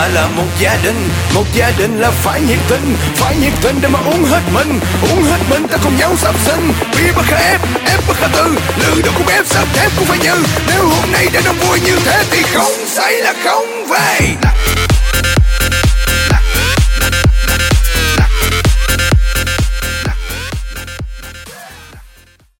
ta là một gia đình là phải nhiệt tình để mà uống hết mình ta cùng nhau sắp sinh. Bia bất khả ép bất khả tư, lư đâu cũng ép sắp thép cũng phải như. Nếu hôm nay đã đông vui như thế thì không say là không về.